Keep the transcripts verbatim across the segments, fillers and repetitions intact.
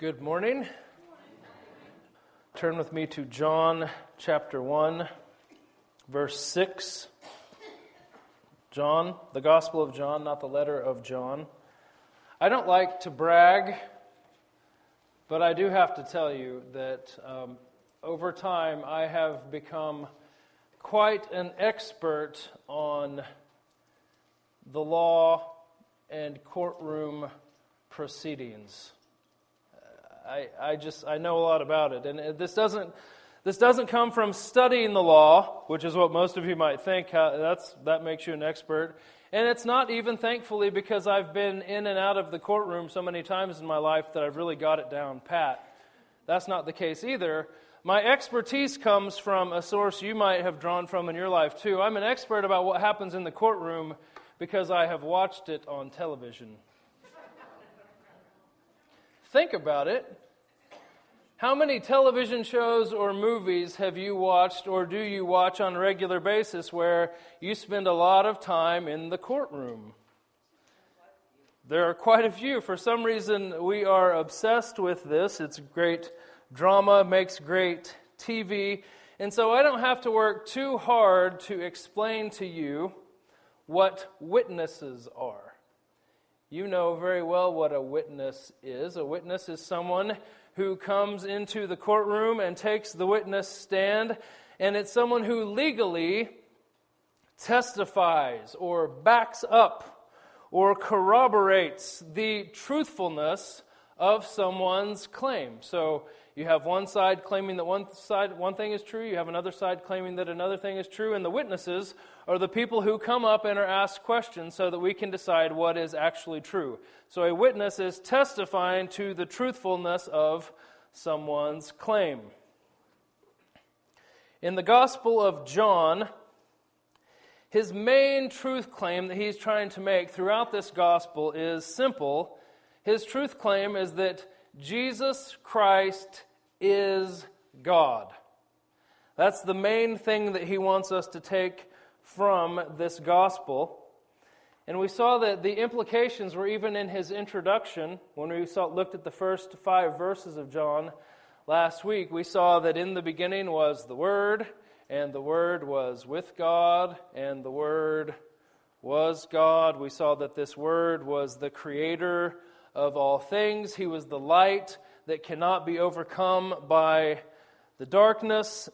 Good morning. Turn with me to John chapter one, verse six. John, the Gospel of John, not the letter of John. I don't like to brag, but I do have to tell you that um, over time I have become quite an expert on the law and courtroom proceedings. I, I just I know a lot about it, and this doesn't this doesn't come from studying the law, which is what most of you might think. How, that's that makes you an expert, and it's not even, thankfully, because I've been in and out of the courtroom so many times in my life that I've really got it down pat. That's not the case either. My expertise comes from a source you might have drawn from in your life too. I'm an expert about what happens in the courtroom because I have watched it on television. Think about it. How many television shows or movies have you watched or do you watch on a regular basis where you spend a lot of time in the courtroom? There are quite a few. For some reason, we are obsessed with this. It's great drama, makes great T V. And so I don't have to work too hard to explain to you what witnesses are. You know very well what a witness is. A witness is someone who comes into the courtroom and takes the witness stand, and it's someone who legally testifies or backs up or corroborates the truthfulness of someone's claim. So you have one side claiming that one side one thing is true, you have another side claiming that another thing is true, and the witnesses are the people who come up and are asked questions so that we can decide what is actually true. So a witness is testifying to the truthfulness of someone's claim. In the Gospel of John, his main truth claim that he's trying to make throughout this gospel is simple. His truth claim is that Jesus Christ is God. That's the main thing that he wants us to take from this gospel. And we saw that the implications were even in his introduction. When we saw, looked at the first five verses of John last week, we saw that in the beginning was the Word, and the Word was with God, and the Word was God. We saw that this Word was the creator of all things. He was the light that cannot be overcome by the darkness.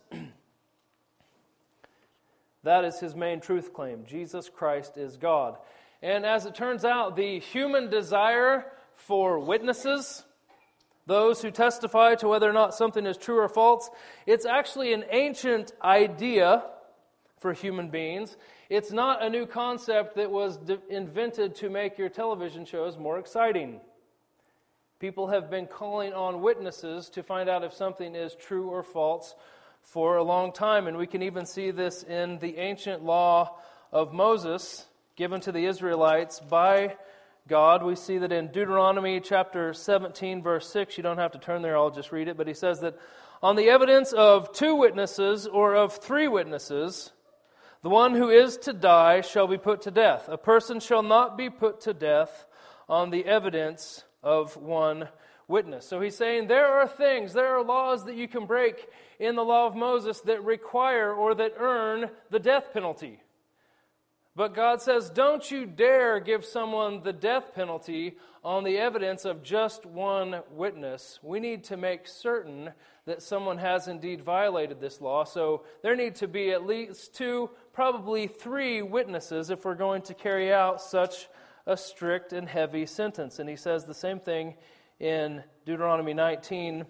That is his main truth claim. Jesus Christ is God. And as it turns out, the human desire for witnesses, those who testify to whether or not something is true or false, it's actually an ancient idea for human beings. It's not a new concept that was de- invented to make your television shows more exciting. People have been calling on witnesses to find out if something is true or false for a long time. And we can even see this in the ancient law of Moses given to the Israelites by God. We see that in Deuteronomy chapter seventeen, verse six. You don't have to turn there, I'll just read it. But he says that on the evidence of two witnesses or of three witnesses, the one who is to die shall be put to death. A person shall not be put to death on the evidence of one witness. So he's saying there are things, there are laws that you can break in the law of Moses that require or that earn the death penalty. But God says, don't you dare give someone the death penalty on the evidence of just one witness. We need to make certain that someone has indeed violated this law. So there need to be at least two, probably three witnesses if we're going to carry out such a strict and heavy sentence. And he says the same thing in Deuteronomy nineteen,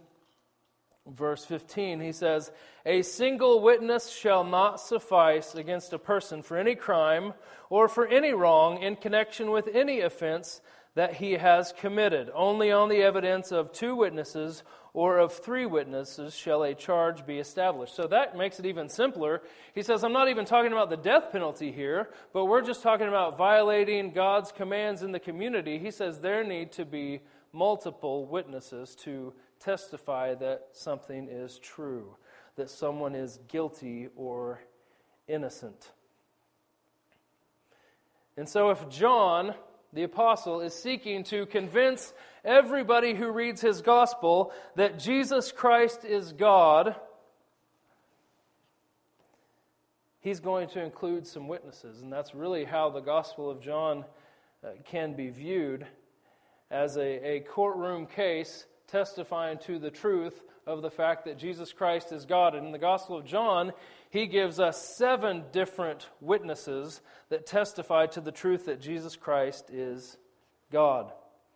verse fifteen. He says, a single witness shall not suffice against a person for any crime or for any wrong in connection with any offense that he has committed. Only on the evidence of two witnesses or of three witnesses shall a charge be established. So that makes it even simpler. He says, I'm not even talking about the death penalty here, but we're just talking about violating God's commands in the community. He says there need to be multiple witnesses to testify that something is true, that someone is guilty or innocent. And so if John the apostle, is seeking to convince everybody who reads his gospel that Jesus Christ is God, he's going to include some witnesses. And that's really how the Gospel of John uh, can be viewed, as a, a courtroom case testifying to the truth of the fact that Jesus Christ is God. And in the Gospel of John, he gives us seven different witnesses that testify to the truth that Jesus Christ is God.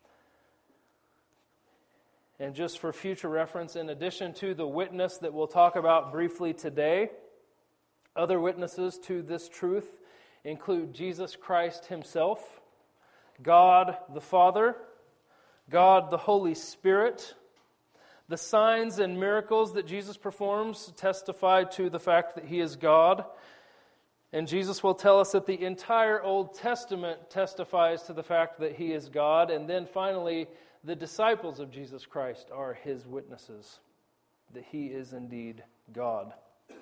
And just for future reference, in addition to the witness that we'll talk about briefly today, other witnesses to this truth include Jesus Christ himself, God the Father, God the Holy Spirit. The signs and miracles that Jesus performs testify to the fact that he is God. And Jesus will tell us that the entire Old Testament testifies to the fact that he is God. And then finally, the disciples of Jesus Christ are his witnesses, that he is indeed God.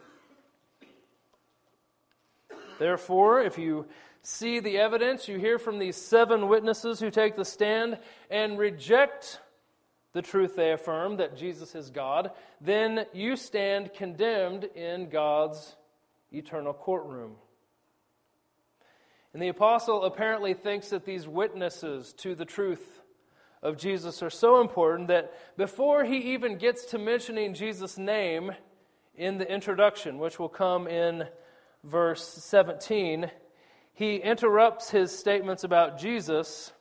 Therefore, if you see the evidence, you hear from these seven witnesses who take the stand and reject the truth they affirm, that Jesus is God, then you stand condemned in God's eternal courtroom. And the apostle apparently thinks that these witnesses to the truth of Jesus are so important that before he even gets to mentioning Jesus' name in the introduction, which will come in verse seventeen, he interrupts his statements about Jesus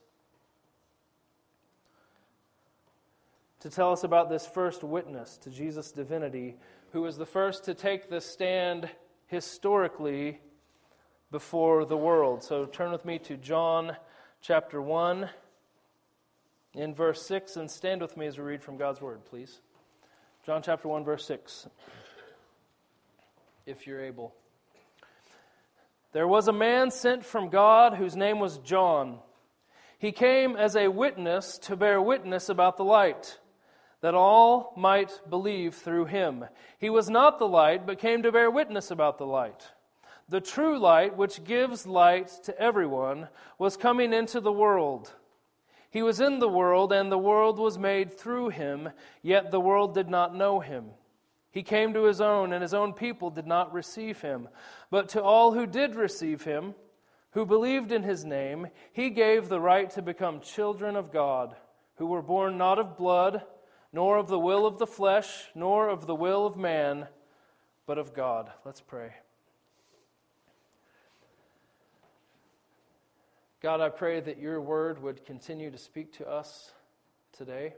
to tell us about this first witness to Jesus' divinity, who was the first to take the stand historically before the world. So turn with me to John chapter one, in verse six, and stand with me as we read from God's Word, please. John chapter one, verse six, if you're able. There was a man sent from God whose name was John. He came as a witness to bear witness about the light, that all might believe through him. He was not the light, but came to bear witness about the light. The true light, which gives light to everyone, was coming into the world. He was in the world, and the world was made through him, yet the world did not know him. He came to his own, and his own people did not receive him. But to all who did receive him, who believed in his name, he gave the right to become children of God, who were born not of blood, nor of the will of the flesh, nor of the will of man, but of God. Let's pray. God, I pray that your word would continue to speak to us today,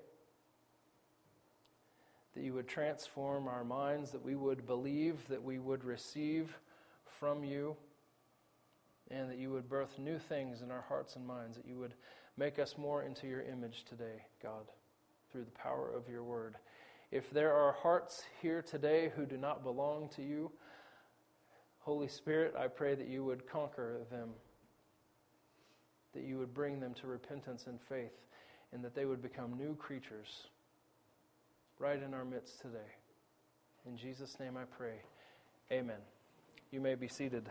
that you would transform our minds, that we would believe, that we would receive from you, and that you would birth new things in our hearts and minds, that you would make us more into your image today, God, through the power of your word. If there are hearts here today who do not belong to you, Holy Spirit, I pray that you would conquer them, that you would bring them to repentance and faith, and that they would become new creatures right in our midst today. In Jesus' name I pray. Amen. You may be seated.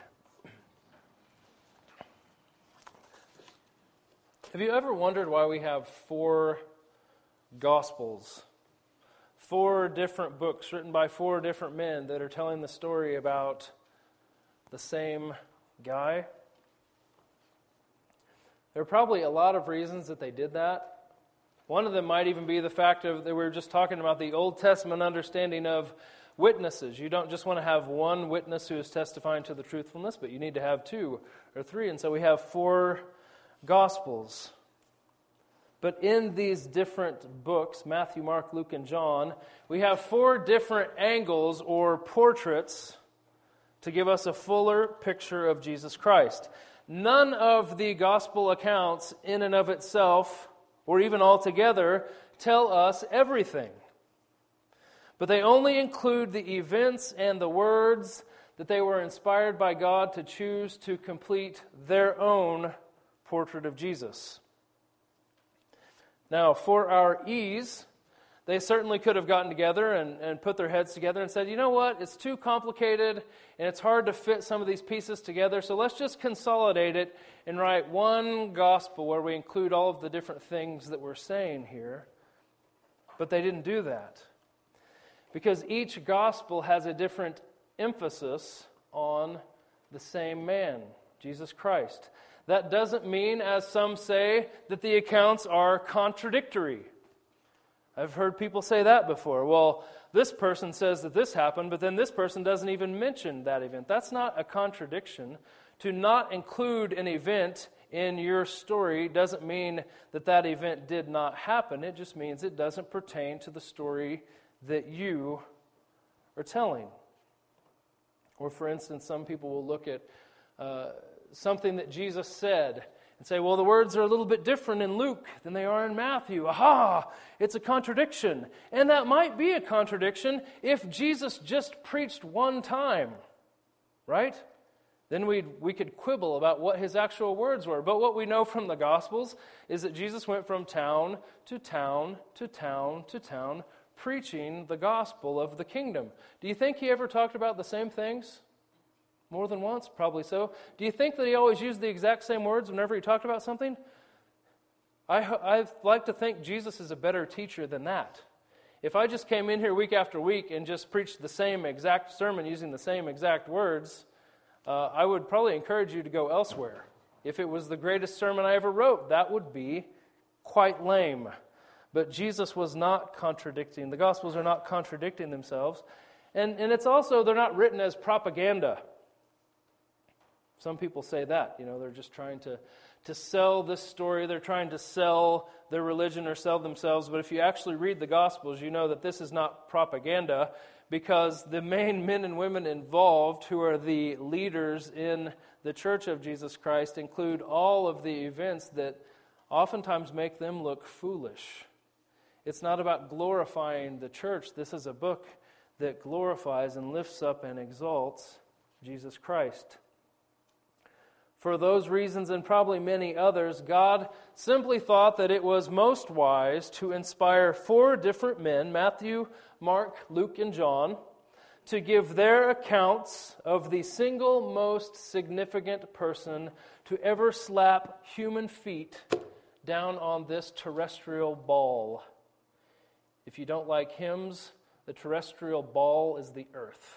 Have you ever wondered why we have four Gospels? Four different books written by four different men that are telling the story about the same guy? There are probably a lot of reasons that they did that. One of them might even be the fact of that we were just talking about the Old Testament understanding of witnesses. You don't just want to have one witness who is testifying to the truthfulness, but you need to have two or three. And so we have four Gospels. But in these different books, Matthew, Mark, Luke, and John, we have four different angles or portraits to give us a fuller picture of Jesus Christ. None of the gospel accounts in and of itself, or even altogether, tell us everything. But they only include the events and the words that they were inspired by God to choose to complete their own portrait of Jesus. Now, for our ease, They certainly could have gotten together and, and put their heads together and said, you know what, it's too complicated and it's hard to fit some of these pieces together, so let's just consolidate it and write one gospel where we include all of the different things that we're saying here. But they didn't do that, because each gospel has a different emphasis on the same man, Jesus Christ. That doesn't mean, as some say, that the accounts are contradictory. I've heard people say that before. Well, this person says that this happened, but then this person doesn't even mention that event. That's not a contradiction. To not include an event in your story doesn't mean that that event did not happen. It just means it doesn't pertain to the story that you are telling. Or, for instance, some people will look at uh, something that Jesus said and say, well, the words are a little bit different in Luke than they are in Matthew. Aha! It's a contradiction. And that might be a contradiction if Jesus just preached one time, right? Then we we could quibble about what his actual words were. But what we know from the Gospels is that Jesus went from town to town to town to town preaching the gospel of the kingdom. Do you think he ever talked about the same things? More than once? Probably so. Do you think that he always used the exact same words whenever he talked about something? I, I like to think Jesus is a better teacher than that. If I just came in here week after week and just preached the same exact sermon using the same exact words, uh, I would probably encourage you to go elsewhere. If it was the greatest sermon I ever wrote, that would be quite lame. But Jesus was not contradicting. The Gospels are not contradicting themselves. And, and it's also, they're not written as propaganda. Some people say that, you know, they're just trying to, to sell this story. They're trying to sell their religion or sell themselves. But if you actually read the Gospels, you know that this is not propaganda, because the main men and women involved, who are the leaders in the Church of Jesus Christ, include all of the events that oftentimes make them look foolish. It's not about glorifying the church. This is a book that glorifies and lifts up and exalts Jesus Christ. For those reasons, and probably many others, God simply thought that it was most wise to inspire four different men, Matthew, Mark, Luke, and John, to give their accounts of the single most significant person to ever slap human feet down on this terrestrial ball. If you don't like hymns, the terrestrial ball is the earth.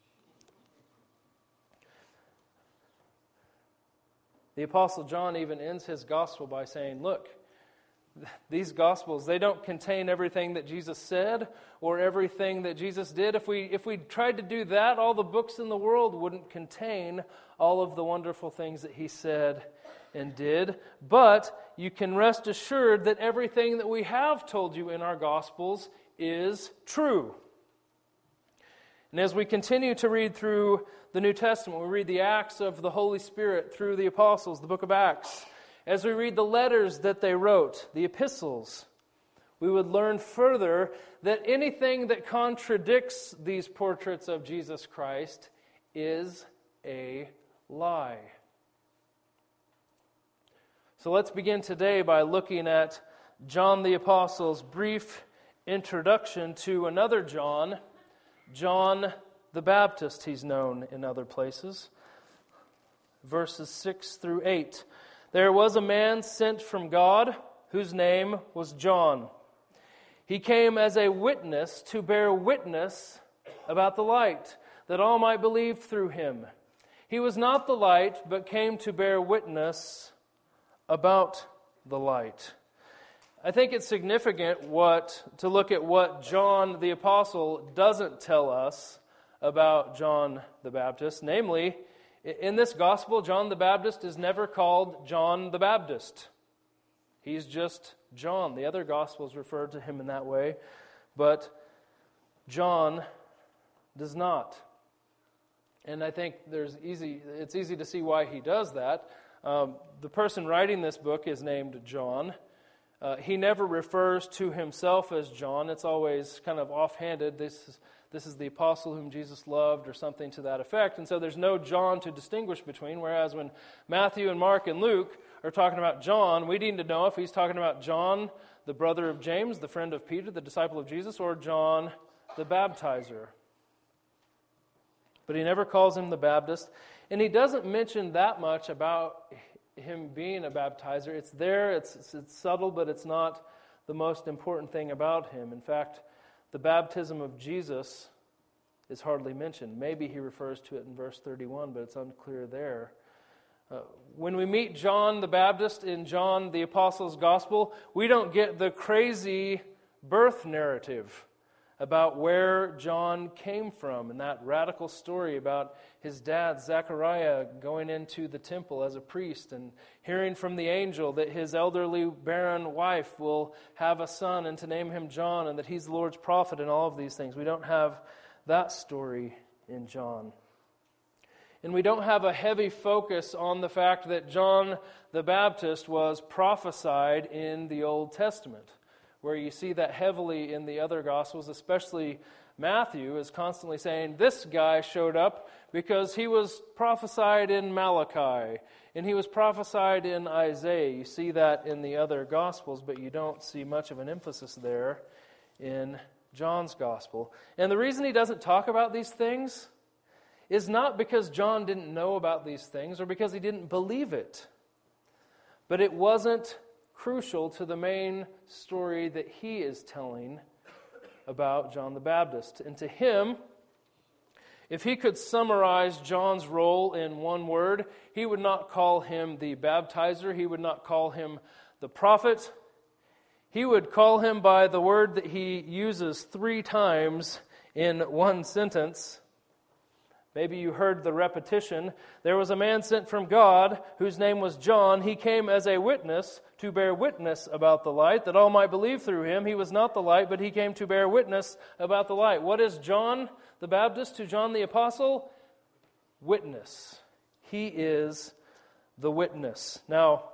The Apostle John even ends his gospel by saying, look, these gospels, they don't contain everything that Jesus said or everything that Jesus did. If we if we tried to do that, all the books in the world wouldn't contain all of the wonderful things that he said and did. But you can rest assured that everything that we have told you in our gospels is true. And as we continue to read through the New Testament, we read the Acts of the Holy Spirit through the apostles, the book of Acts. As we read the letters that they wrote, the epistles, we would learn further that anything that contradicts these portraits of Jesus Christ is a lie. So let's begin today by looking at John the Apostle's brief introduction to another John, John the Baptist, he's known in other places. Verses six through eight. There was a man sent from God whose name was John. He came as a witness to bear witness about the light, that all might believe through him. He was not the light, but came to bear witness about the light. I think it's significant what to look at what John the Apostle doesn't tell us about John the Baptist. Namely, in this gospel, John the Baptist is never called John the Baptist. He's just John. The other gospels refer to him in that way, but John does not. And I think there's easy. it's easy to see why he does that. Um, the person writing this book is named John. Uh, he never refers to himself as John. It's always kind of offhanded. This is, this is the apostle whom Jesus loved, or something to that effect. And so there's no John to distinguish between, whereas when Matthew and Mark and Luke are talking about John, we need to know if he's talking about John the brother of James, the friend of Peter, the disciple of Jesus, or John the baptizer. But he never calls him the Baptist, and he doesn't mention that much about him being a baptizer. It's there, it's, it's, it's subtle, but it's not the most important thing about him. In fact, the baptism of Jesus is hardly mentioned. Maybe he refers to it in verse thirty-one, but it's unclear there. Uh, when we meet John the Baptist in John the Apostle's Gospel, we don't get the crazy birth narrative about where John came from and that radical story about his dad, Zechariah, going into the temple as a priest and hearing from the angel that his elderly barren wife will have a son and to name him John and that he's the Lord's prophet and all of these things. We don't have that story in John. And we don't have a heavy focus on the fact that John the Baptist was prophesied in the Old Testament, where you see that heavily in the other Gospels, especially Matthew is constantly saying, this guy showed up because he was prophesied in Malachi, and he was prophesied in Isaiah. You see that in the other Gospels, but you don't see much of an emphasis there in John's Gospel. And the reason he doesn't talk about these things is not because John didn't know about these things or because he didn't believe it, but it wasn't crucial to the main story that he is telling about John the Baptist. And to him, if he could summarize John's role in one word, he would not call him the baptizer, he would not call him the prophet. He would call him by the word that he uses three times in one sentence. Maybe you heard the repetition. There was a man sent from God whose name was John. He came as a witness to bear witness about the light, that all might believe through him. He was not the light, but he came to bear witness about the light. What is John the Baptist to John the Apostle? Witness. He is the witness. Now,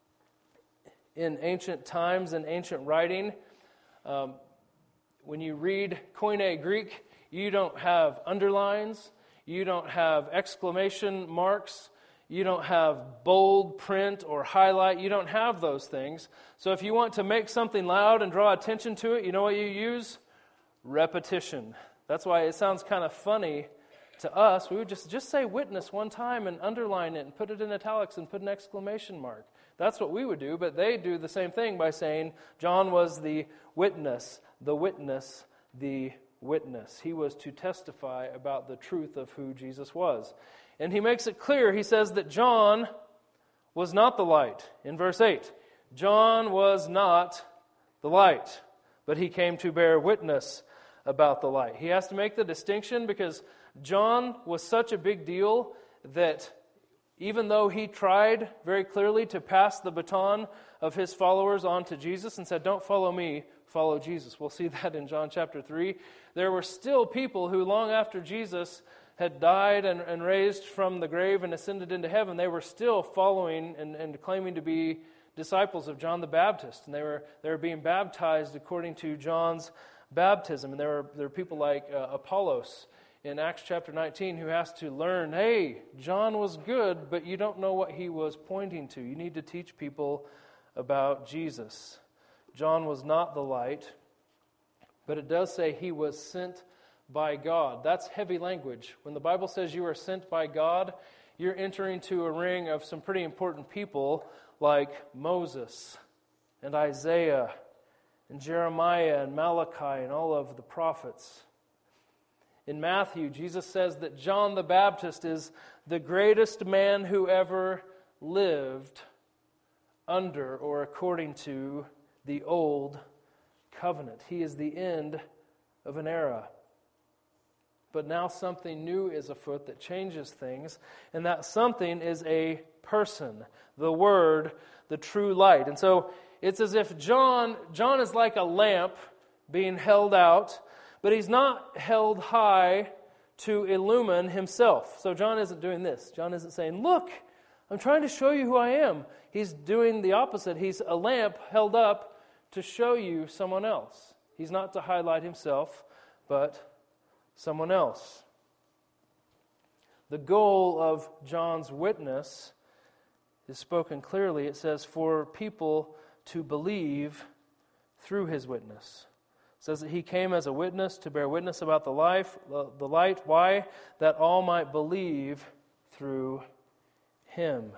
in ancient times and ancient writing, um, when you read Koine Greek, you don't have underlines. You don't have exclamation marks. You don't have bold print or highlight. You don't have those things. So if you want to make something loud and draw attention to it, you know what you use? Repetition. That's why it sounds kind of funny to us. We would just, just say witness one time and underline it and put it in italics and put an exclamation mark. That's what we would do, but they do the same thing by saying John was the witness, the witness, the witness. He was to testify about the truth of who Jesus was. And he makes it clear, he says that John was not the light. In verse eight, John was not the light, but he came to bear witness about the light. He has to make the distinction because John was such a big deal that even though he tried very clearly to pass the baton of his followers on to Jesus and said, don't follow me, follow Jesus. We'll see that in John chapter three. There were still people who long after Jesus had died and, and raised from the grave and ascended into heaven, they were still following and, and claiming to be disciples of John the Baptist. And they were they were being baptized according to John's baptism. And there were, there were people like uh, Apollos in Acts chapter nineteen who has to learn, hey, John was good, but you don't know what he was pointing to. You need to teach people about Jesus. John was not the light, but it does say he was sent by God. That's heavy language. When the Bible says you are sent by God, you're entering into a ring of some pretty important people like Moses and Isaiah and Jeremiah and Malachi and all of the prophets. In Matthew, Jesus says that John the Baptist is the greatest man who ever lived under or according to the old covenant. He is the end of an era. But now something new is afoot that changes things, and that something is a person, the Word, the true light. And so it's as if John, John is like a lamp being held out, but he's not held high to illumine himself. So John isn't doing this. John isn't saying, look, I'm trying to show you who I am. He's doing the opposite. He's a lamp held up to show you someone else. He's not to highlight himself, but someone else. The goal of John's witness is spoken clearly. It says, for people to believe through his witness. It says that he came as a witness to bear witness about the life, the light. Why? That all might believe through him.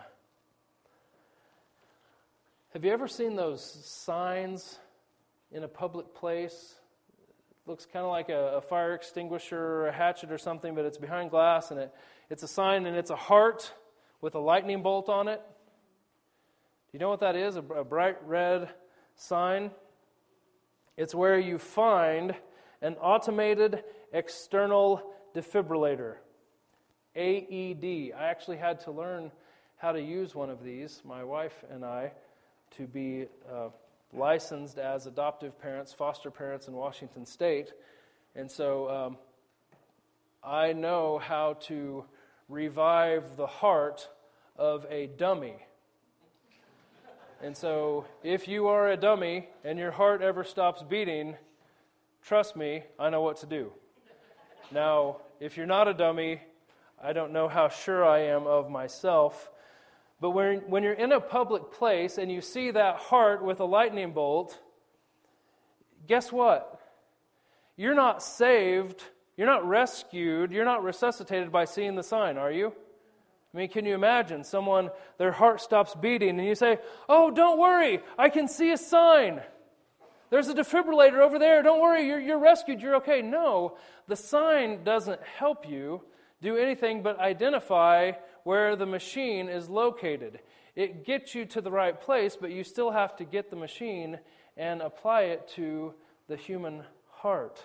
Have you ever seen those signs in a public place? It looks kind of like a, a fire extinguisher or a hatchet or something, but it's behind glass, and it, it's a sign, and it's a heart with a lightning bolt on it. Do you know what that is? A, a bright red sign? It's where you find an automated external defibrillator, A E D. I actually had to learn how to use one of these, my wife and I, to be uh, licensed as adoptive parents, foster parents in Washington State. And so um, I know how to revive the heart of a dummy. And so if you are a dummy and your heart ever stops beating, trust me, I know what to do. Now, if you're not a dummy, I don't know how sure I am of myself. But when, when you're in a public place and you see that heart with a lightning bolt, guess what? You're not saved, you're not rescued, you're not resuscitated by seeing the sign, are you? I mean, can you imagine someone, their heart stops beating, and you say, "Oh, don't worry, I can see a sign. There's a defibrillator over there. Don't worry, you're, you're rescued, you're okay." No, the sign doesn't help you do anything but identify where the machine is located. It gets you to the right place, but you still have to get the machine and apply it to the human heart.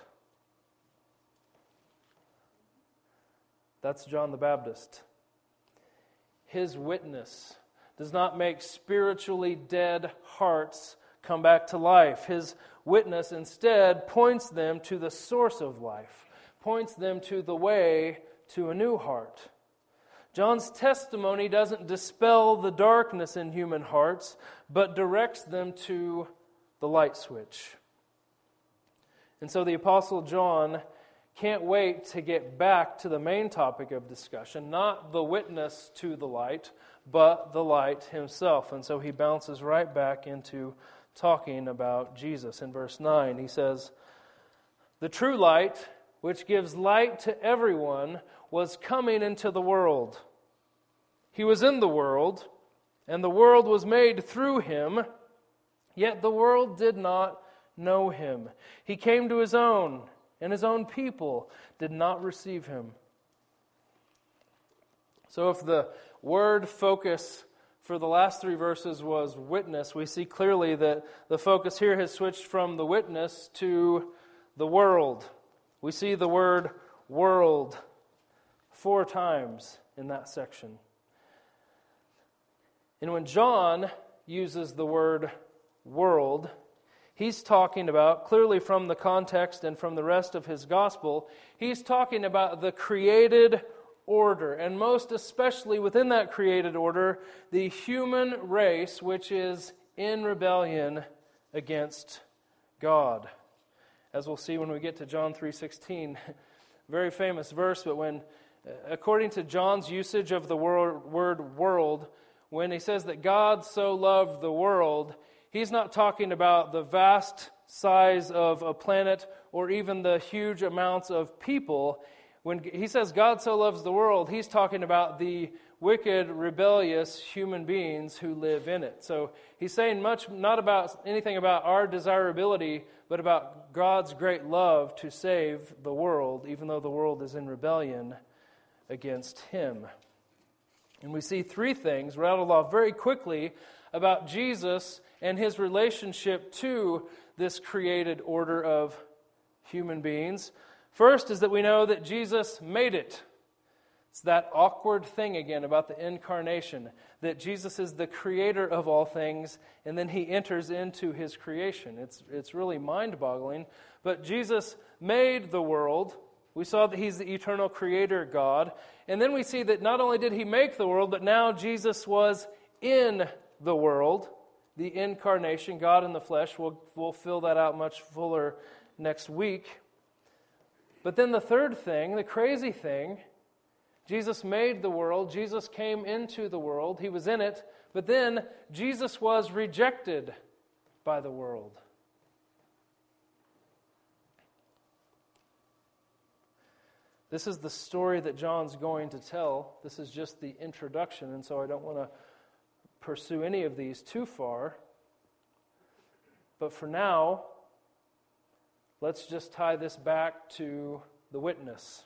That's John the Baptist. His witness does not make spiritually dead hearts come back to life. His witness instead points them to the source of life, points them to the way to a new heart. John's testimony doesn't dispel the darkness in human hearts, but directs them to the light switch. And so the Apostle John can't wait to get back to the main topic of discussion, not the witness to the light, but the light himself. And so he bounces right back into talking about Jesus. In verse nine, he says, "The true light, which gives light to everyone, was coming into the world. He was in the world, and the world was made through him, yet the world did not know him. He came to his own, and his own people did not receive him." So if the word focus for the last three verses was witness, we see clearly that the focus here has switched from the witness to the world. We see the word world four times in that section. And when John uses the word world, he's talking about, clearly from the context and from the rest of his gospel, he's talking about the created order, and most especially within that created order, the human race which is in rebellion against God. As we'll see when we get to John three sixteen, very famous verse, but when, according to John's usage of the word, word world, when he says that God so loved the world, he's not talking about the vast size of a planet or even the huge amounts of people. When he says God so loves the world, he's talking about the wicked, rebellious human beings who live in it. So he's saying much not about anything about our desirability, but about God's great love to save the world, even though the world is in rebellion against him. And we see three things rattled off very quickly about Jesus and his relationship to this created order of human beings. First is that we know that Jesus made it. It's that awkward thing again about the incarnation, that Jesus is the creator of all things, and then he enters into his creation. It's, it's really mind-boggling. But Jesus made the world. We saw that he's the eternal creator God. And then we see that not only did he make the world, but now Jesus was in the world. The incarnation, God in the flesh. We'll, we'll fill that out much fuller next week. But then the third thing, the crazy thing, Jesus made the world. Jesus came into the world. He was in it. But then Jesus was rejected by the world. This is the story that John's going to tell. This is just the introduction, and so I don't want to pursue any of these too far. But for now, let's just tie this back to the witness.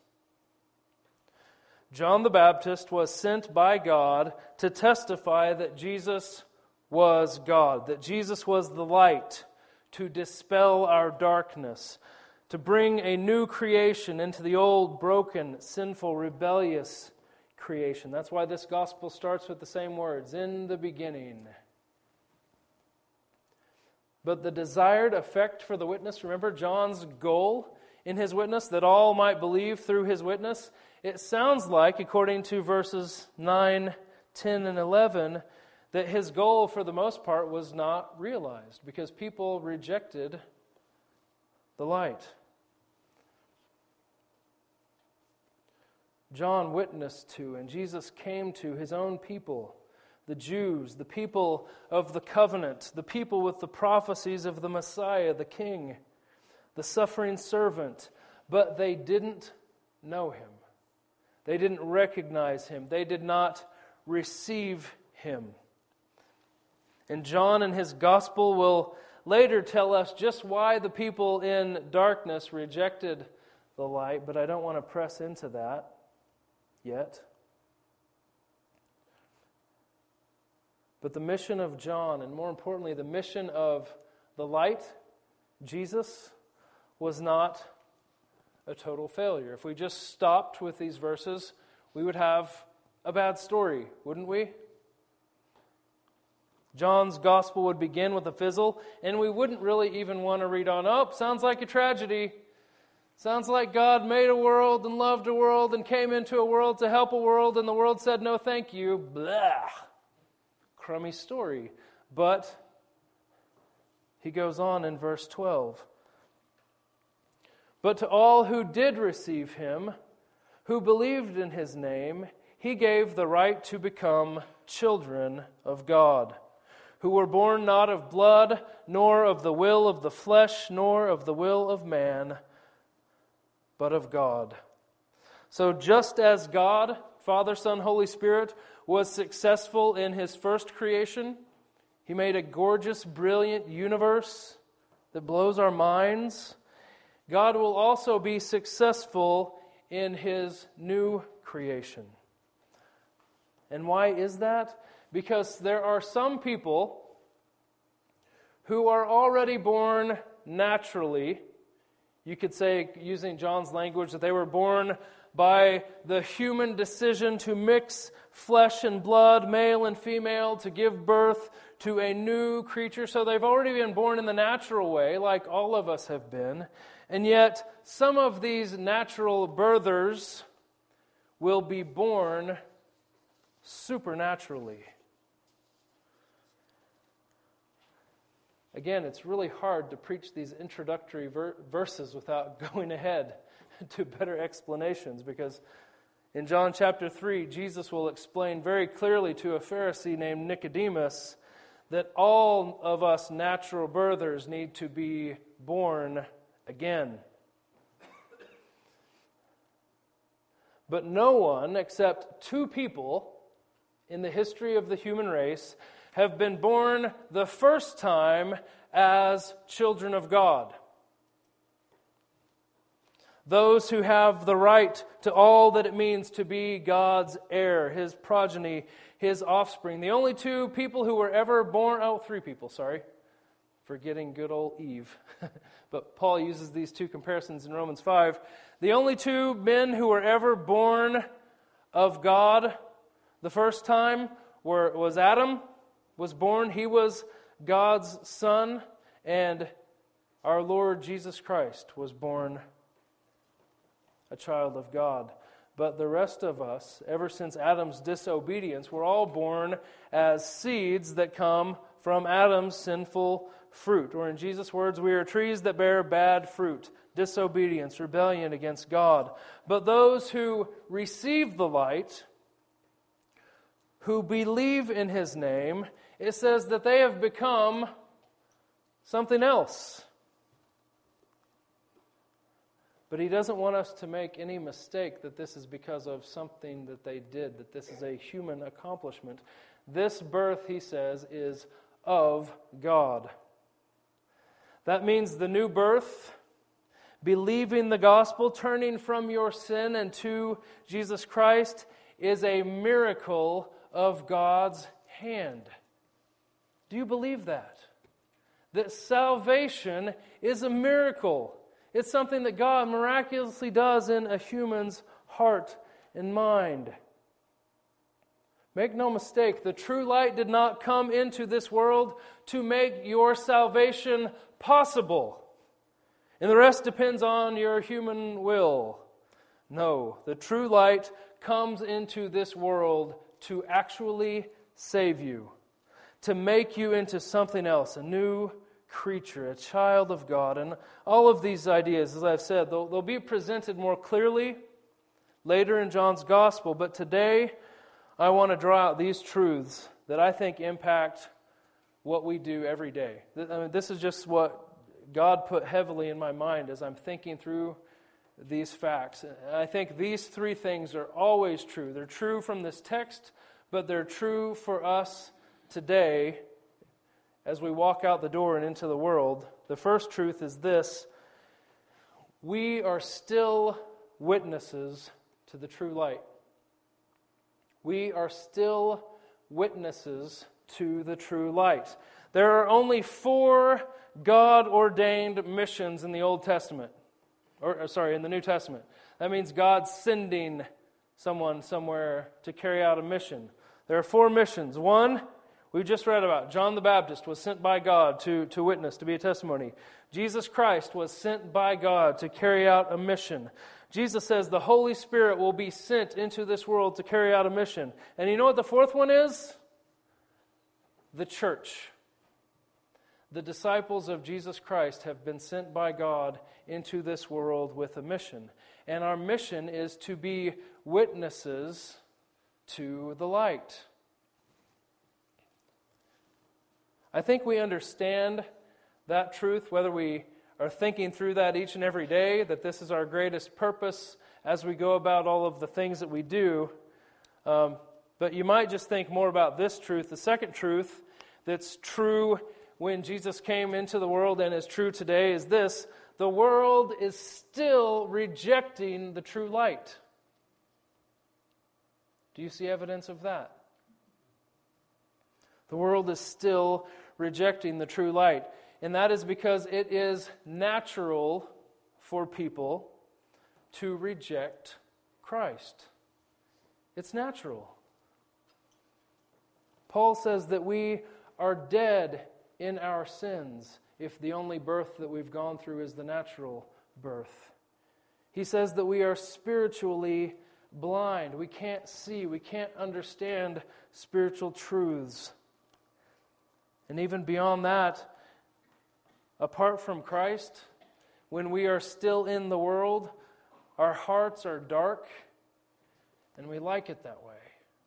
John the Baptist was sent by God to testify that Jesus was God, that Jesus was the light to dispel our darkness, to bring a new creation into the old, broken, sinful, rebellious creation. That's why this gospel starts with the same words, in the beginning. But the desired effect for the witness, remember John's goal in his witness, that all might believe through his witness? It sounds like, according to verses nine, ten, and eleven, that his goal for the most part was not realized because people rejected the light. John witnessed to, and Jesus came to his own people, the Jews, the people of the covenant, the people with the prophecies of the Messiah, the King, the suffering servant, but they didn't know him. They didn't recognize him. They did not receive him. And John in his gospel will later tell us just why the people in darkness rejected the light, but I don't want to press into that yet. But the mission of John, and more importantly, the mission of the light, Jesus, was not a total failure. If we just stopped with these verses, we would have a bad story, wouldn't we? John's gospel would begin with a fizzle, and we wouldn't really even want to read on. Oh, sounds like a tragedy. Sounds like God made a world and loved a world and came into a world to help a world, and the world said no thank you. Blah. Crummy story. But he goes on in verse twelve. But to all who did receive him, who believed in his name, he gave the right to become children of God, who were born not of blood, nor of the will of the flesh, nor of the will of man, but of God. So just as God, Father, Son, Holy Spirit, was successful in his first creation, he made a gorgeous, brilliant universe that blows our minds. God will also be successful in his new creation. And why is that? Because there are some people who are already born naturally. You could say, using John's language, that they were born by the human decision to mix flesh and blood, male and female, to give birth to a new creature. So they've already been born in the natural way, like all of us have been. And yet, some of these natural birthers will be born supernaturally. Again, it's really hard to preach these introductory ver- verses without going ahead to better explanations, because in John chapter three, Jesus will explain very clearly to a Pharisee named Nicodemus that all of us natural birthers need to be born again. But no one except two people in the history of the human race have been born the first time as children of God. Those who have the right to all that it means to be God's heir, his progeny, his offspring. The only two people who were ever born, oh, three people, sorry, forgetting good old Eve. But Paul uses these two comparisons in Romans five. The only two men who were ever born of God the first time were was Adam, was born. He was God's son, and our Lord Jesus Christ was born a child of God. But the rest of us, ever since Adam's disobedience, were all born as seeds that come from Adam's sinful fruit. Or in Jesus' words, we are trees that bear bad fruit, disobedience, rebellion against God. But those who receive the light, who believe in his name, it says that they have become something else. But he doesn't want us to make any mistake that this is because of something that they did, that this is a human accomplishment. This birth, he says, is of God. That means the new birth, believing the gospel, turning from your sin and to Jesus Christ, is a miracle of God's hand. Do you believe that? That salvation is a miracle. It's something that God miraculously does in a human's heart and mind. Make no mistake, the true light did not come into this world to make your salvation possible. And the rest depends on your human will. No, the true light comes into this world to actually save you, to make you into something else, a new creature, a child of God. And all of these ideas, as I've said, they'll, they'll be presented more clearly later in John's Gospel. But today, I want to draw out these truths that I think impact what we do every day. I mean, this is just what God put heavily in my mind as I'm thinking through these facts. And I think these three things are always true. They're true from this text, but they're true for us today as we walk out the door and into the world. The first truth is this: we are still witnesses to the true light. We are still witnesses to the true light. There are only four God-ordained missions in the Old Testament. Or, sorry, in the New Testament. That means God sending someone somewhere to carry out a mission. There are four missions. One, we just read about. John the Baptist was sent by God to, to witness, to be a testimony. Jesus Christ was sent by God to carry out a mission. Jesus says the Holy Spirit will be sent into this world to carry out a mission. And you know what the fourth one is? The church. The disciples of Jesus Christ have been sent by God into this world with a mission. And our mission is to be witnesses to the light. I think we understand that truth, whether we are thinking through that each and every day, that this is our greatest purpose as we go about all of the things that we do. Um, but you might just think more about this truth. The second truth that's true when Jesus came into the world and is true today is this: the world is still rejecting the true light. Do you see evidence of that? The world is still rejecting the true light. And that is because it is natural for people to reject Christ. It's natural. Paul says that we are dead in our sins if the only birth that we've gone through is the natural birth. He says that we are spiritually blind. We can't see. We can't understand spiritual truths. And even beyond that, apart from Christ, when we are still in the world, our hearts are dark, and we like it that way.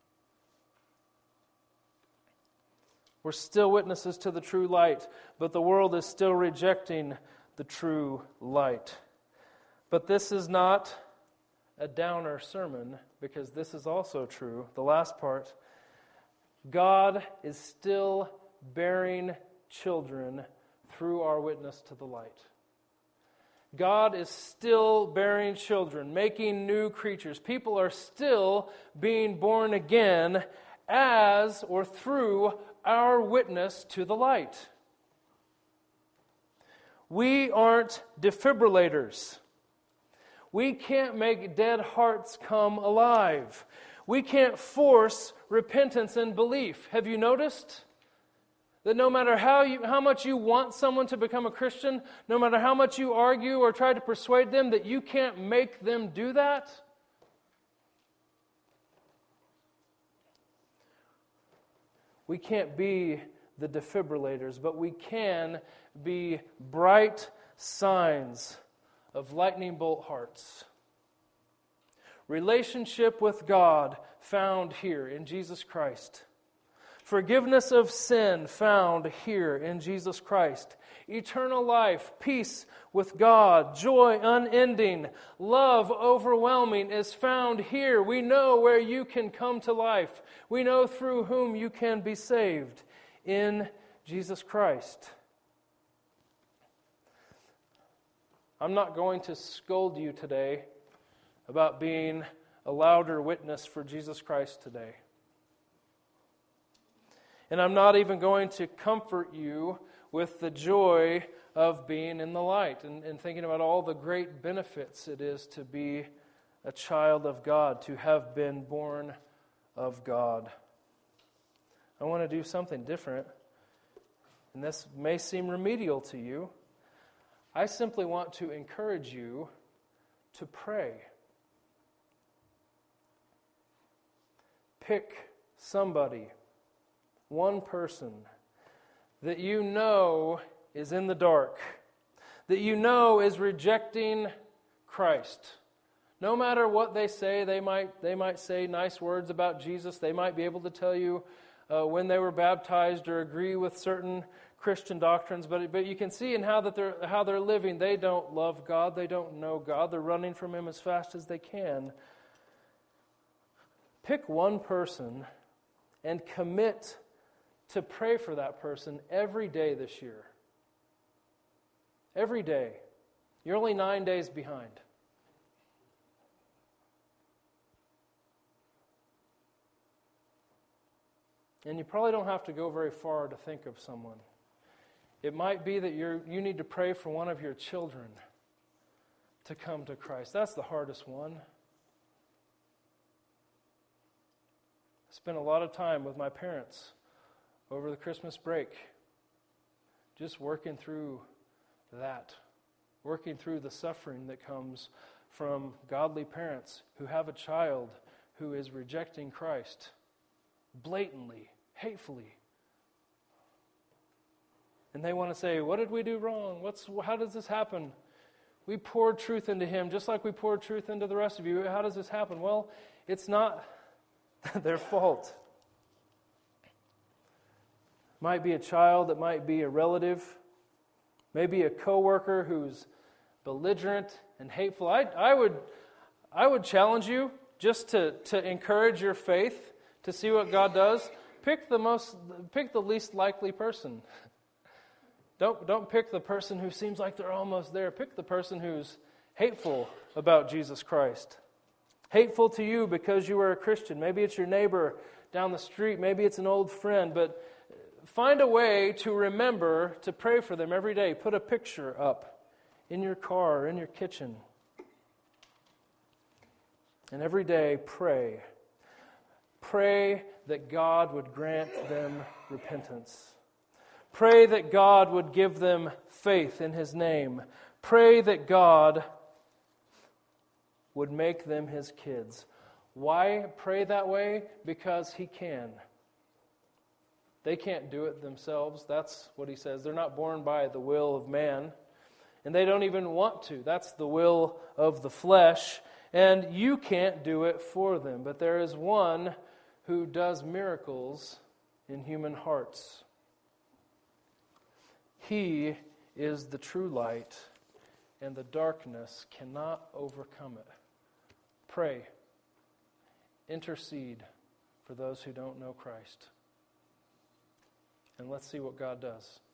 We're still witnesses to the true light, but the world is still rejecting the true light. But this is not a downer sermon, because this is also true. The last part, God is still bearing children through our witness to the light. God is still bearing children, making new creatures. People are still being born again as or through our witness to the light. We aren't defibrillators. We can't make dead hearts come alive. We can't force repentance and belief. Have you noticed that no matter how you, how much you want someone to become a Christian, no matter how much you argue or try to persuade them, that you can't make them do that? We can't be the defibrillators, but we can be bright signs of lightning bolt hearts. Relationship with God found here in Jesus Christ. Forgiveness of sin found here in Jesus Christ. eternal life, peace with God, joy unending, love overwhelming is found here. We know where you can come to life. We know through whom you can be saved, in Jesus Christ. I'm not going to scold you today about being a louder witness for Jesus Christ today. And I'm not even going to comfort you with the joy of being in the light and, and thinking about all the great benefits it is to be a child of God, to have been born of God. I want to do something different, and this may seem remedial to you. I simply want to encourage you to pray. Pick somebody, one person, that you know is in the dark, that you know is rejecting Christ. No matter what they say, they might they might say nice words about Jesus. They might be able to tell you uh, when they were baptized or agree with certain Christian doctrines, but but you can see in how that they're how they're living, they don't love God, they don't know God, they're running from Him as fast as they can. Pick one person and commit to pray for that person every day this year. Every day. You're only nine days behind. And you probably don't have to go very far to think of someone. It might be that you're, you need to pray for one of your children to come to Christ. That's the hardest one. I spent a lot of time with my parents over the Christmas break, just working through that, working through the suffering that comes from godly parents who have a child who is rejecting Christ blatantly, hatefully. And they want to say, what did we do wrong? What's how does this happen? We poured truth into him just like we poured truth into the rest of you. How does this happen? Well, it's not their fault. Might be a child, it might be a relative, maybe a coworker who's belligerent and hateful. I, I would, I would challenge you just to, to encourage your faith to see what God does. Pick the most, pick the least likely person. Don't don't pick the person who seems like they're almost there. Pick the person who's hateful about Jesus Christ. Hateful to you because you are a Christian. Maybe it's your neighbor down the street. Maybe it's an old friend. But find a way to remember to pray for them every day. Put a picture up in your car or in your kitchen. And every day pray. Pray that God would grant them repentance. Pray that God would give them faith in His name. Pray that God would make them His kids. Why pray that way? Because He can. They can't do it themselves. That's what He says. They're not born by the will of man. And they don't even want to. That's the will of the flesh. And you can't do it for them. But there is one who does miracles in human hearts. He is the true light, and the darkness cannot overcome it. Pray. Intercede for those who don't know Christ. And let's see what God does.